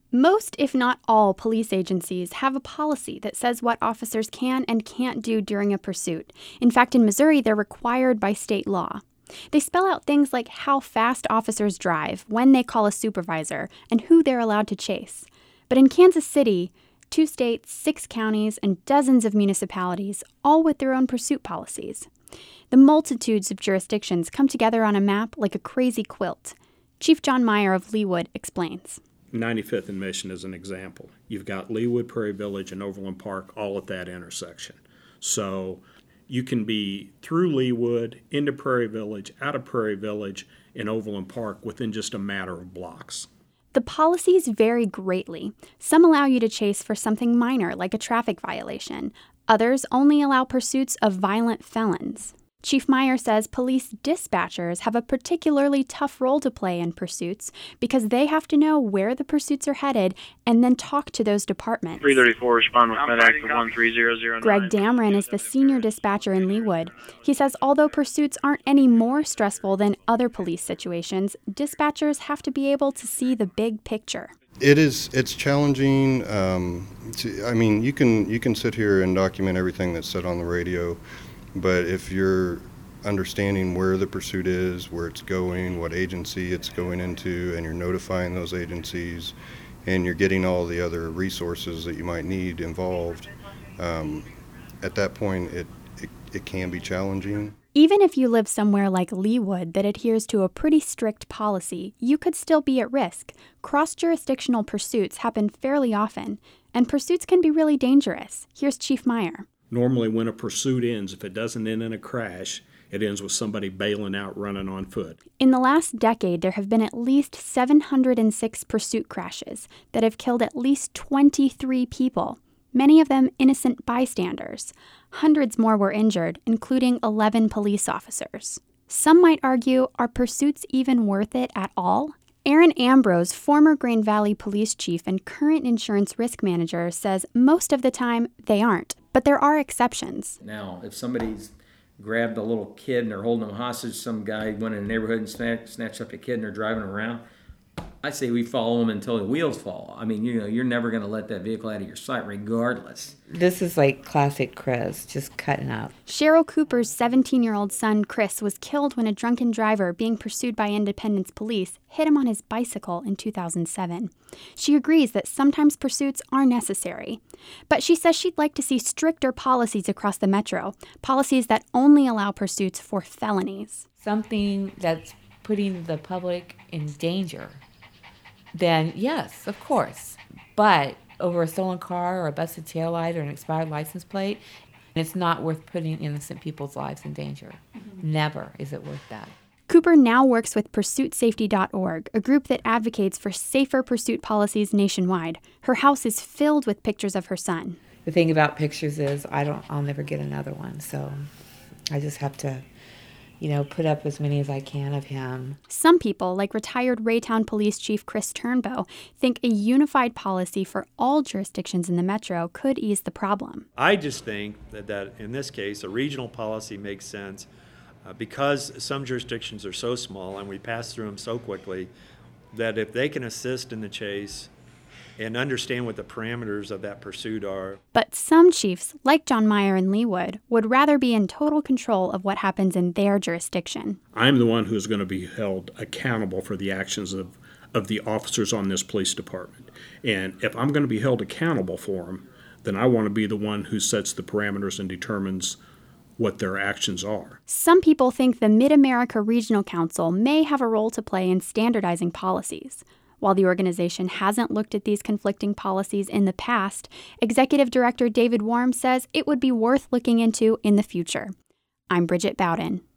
Most, if not all, police agencies have a policy that says what officers can and can't do during a pursuit. In fact, in Missouri, they're required by state law. They spell out things like how fast officers drive, when they call a supervisor, and who they're allowed to chase. But in Kansas City, 2 states, 6 counties, and dozens of municipalities, all with their own pursuit policies. The multitudes of jurisdictions come together on a map like a crazy quilt. Chief John Meyer of Leawood explains. 95th and Mission is an example. You've got Leawood, Prairie Village, and Overland Park all at that intersection. So you can be through Leawood, into Prairie Village, out of Prairie Village, in Overland Park within just a matter of blocks. The policies vary greatly. Some allow you to chase for something minor, like a traffic violation. Others only allow pursuits of violent felons. Chief Meyer says police dispatchers have a particularly tough role to play in pursuits because they have to know where the pursuits are headed and then talk to those departments. 334, respond with MedAct 13009. Greg Damron is the senior dispatcher in Leawood. He says although pursuits aren't any more stressful than other police situations, dispatchers have to be able to see the big picture. It's challenging. You can sit here and document everything that's said on the radio, but if you're understanding where the pursuit is, where it's going, what agency it's going into, and you're notifying those agencies, and you're getting all the other resources that you might need involved, at that point it can be challenging. Even if you live somewhere like Leawood that adheres to a pretty strict policy, you could still be at risk. Cross-jurisdictional pursuits happen fairly often, and pursuits can be really dangerous. Here's Chief Meyer. Normally when a pursuit ends, if it doesn't end in a crash, it ends with somebody bailing out running on foot. In the last decade, there have been at least 706 pursuit crashes that have killed at least 23 people, many of them innocent bystanders. Hundreds more were injured, including 11 police officers. Some might argue, are pursuits even worth it at all? Aaron Ambrose, former Green Valley police chief and current insurance risk manager, says most of the time they aren't, but there are exceptions. Now, if somebody's grabbed a little kid and they're holding them hostage, some guy went in the neighborhood and snatched up the kid and they're driving around, I say we follow them until the wheels fall. I mean, you're never going to let that vehicle out of your sight regardless. This is like classic Chris, just cutting up. Cheryl Cooper's 17-year-old son, Chris, was killed when a drunken driver being pursued by Independence police hit him on his bicycle in 2007. She agrees that sometimes pursuits are necessary. But she says she'd like to see stricter policies across the metro, policies that only allow pursuits for felonies. Something that's putting the public in danger, then yes, of course. But over a stolen car or a busted taillight or an expired license plate, it's not worth putting innocent people's lives in danger. Mm-hmm. Never is it worth that. Cooper now works with PursuitSafety.org, a group that advocates for safer pursuit policies nationwide. Her house is filled with pictures of her son. The thing about pictures is I'll never get another one, so I just have to put up as many as I can of him. Some people, like retired Raytown Police Chief Chris Turnbow, think a unified policy for all jurisdictions in the metro could ease the problem. I just think that in this case, a regional policy makes sense because some jurisdictions are so small and we pass through them so quickly that if they can assist in the chase and understand what the parameters of that pursuit are. But some chiefs, like John Meyer in Leawood, would rather be in total control of what happens in their jurisdiction. I'm the one who's going to be held accountable for the actions of the officers on this police department. And if I'm going to be held accountable for them, then I want to be the one who sets the parameters and determines what their actions are. Some people think the Mid-America Regional Council may have a role to play in standardizing policies. While the organization hasn't looked at these conflicting policies in the past, Executive Director David Worm says it would be worth looking into in the future. I'm Bridget Bowden.